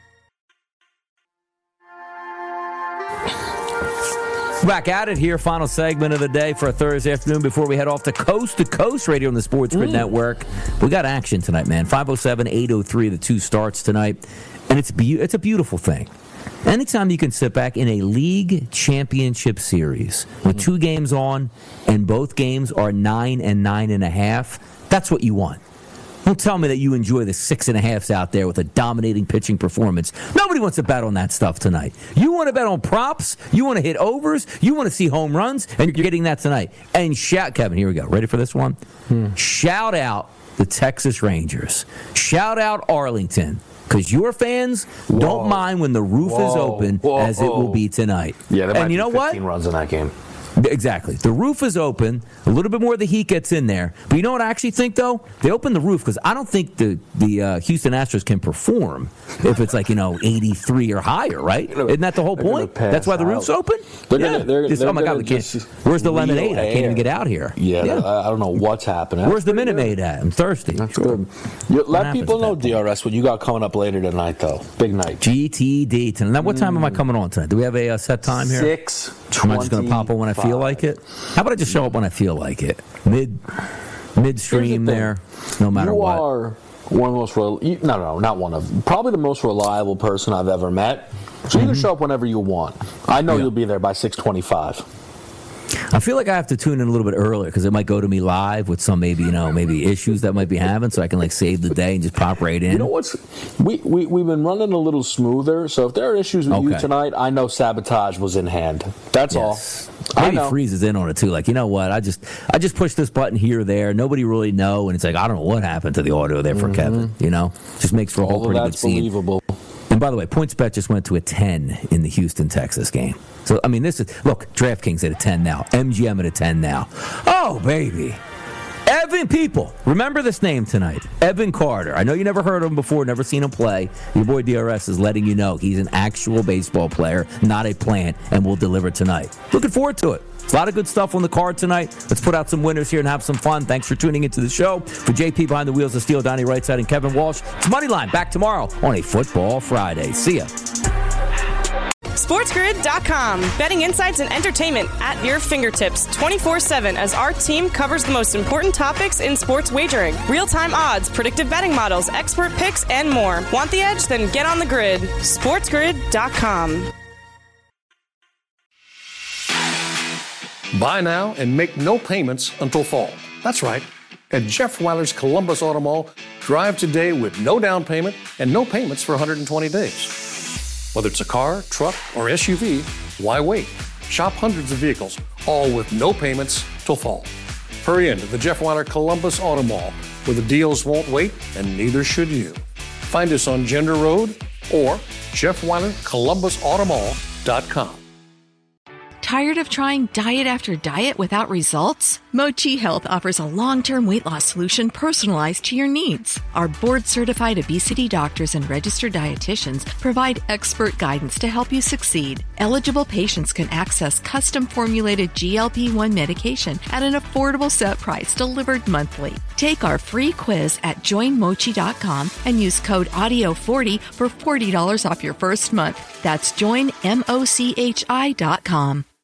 Back at it here, final segment of the day for a Thursday afternoon before we head off to Coast to Coast Radio on the Sports Grid mm. Network. We got action tonight, man. five oh seven, eight oh three, the two starts tonight. And it's be- it's a beautiful thing. Anytime you can sit back in a league championship series with two games on and both games are nine and nine and a half, that's what you want. Don't tell me that you enjoy the six and a halves out there with a dominating pitching performance. Nobody wants to bet on that stuff tonight. You want to bet on props. You want to hit overs. You want to see home runs, and you're getting that tonight. And shout, Kevin, here we go. Ready for this one? Hmm. Shout out the Texas Rangers. Shout out Arlington. Because your fans Whoa. don't mind when the roof Whoa. is open, Whoa. as it will be tonight. Yeah, there might and you be know fifteen what? runs in that game. Exactly. The roof is open. A little bit more of the heat gets in there. But you know what I actually think, though? They open the roof because I don't think the, the uh, Houston Astros can perform if it's like, you know, eighty-three or higher, right? Gonna, Isn't that the whole point? That's why the roof's out. open? They're yeah. Gonna, they're, just, they're oh, my God. We can't. Where's the lemonade? I can't even get out here. Yeah, yeah. I don't know what's happening. Where's the Minute Maid at? I'm thirsty. That's good. You, let people know, D R S, what you got coming up later tonight, though. Big night. G T D tonight. Now, what time mm. am I coming on tonight? Do we have a uh, set time here? six Am I just going to pop on when I feel like it? How about I just show up when I feel like it? Mid, midstream the there, no matter you what. You are one of the most, rel- you, no, no, not one of, probably the most reliable person I've ever met. So you mm-hmm. can show up whenever you want. I know yeah. you'll be there by six twenty-five. I feel like I have to tune in a little bit earlier because it might go to me live with some maybe, you know, maybe issues that might be having, so I can like save the day and just pop right in. You know what's, we, we, we've been running a little smoother, so if there are issues with okay. you tonight, I know sabotage was in hand. That's yes. all. Maybe freezes in on it too. Like, you know what? I just I just pushed this button here or there. Nobody really know, and it's like I don't know what happened to the audio there for mm-hmm. Kevin. You know, just makes for a whole all pretty of good that's scene. Believable. And by the way, PointsBet just went to a ten in the Houston Texas game. So I mean, this is look, DraftKings at a ten now, M G M at a ten now. Oh baby. Evan, people, remember this name tonight. Evan Carter. I know you never heard of him before, never seen him play. Your boy D R S is letting you know he's an actual baseball player, not a plant, and will deliver tonight. Looking forward to it. A lot of good stuff on the card tonight. Let's put out some winners here and have some fun. Thanks for tuning into the show. For J P behind the wheels of steel, Donnie Rightside, and Kevin Walsh, it's Moneyline. Back tomorrow on a Football Friday. See ya. SportsGrid dot com. Betting insights and entertainment at your fingertips twenty-four seven as our team covers the most important topics in sports wagering. Real-time odds, predictive betting models, expert picks, and more. Want the edge? Then get on the grid. SportsGrid dot com. Buy now and make no payments until fall. That's right. At Jeff Weiler's Columbus Auto Mall, drive today with no down payment and no payments for one hundred twenty days. Whether it's a car, truck, or S U V, why wait? Shop hundreds of vehicles, all with no payments till fall. Hurry into the Jeff Weiler Columbus Auto Mall, where the deals won't wait, and neither should you. Find us on Gender Road or Jeff Weiler Columbus Auto Mall dot com. Tired of trying diet after diet without results? Mochi Health offers a long-term weight loss solution personalized to your needs. Our board-certified obesity doctors and registered dietitians provide expert guidance to help you succeed. Eligible patients can access custom-formulated G L P one medication at an affordable set price delivered monthly. Take our free quiz at join mochi dot com and use code audio forty for forty dollars off your first month. That's join mochi dot com.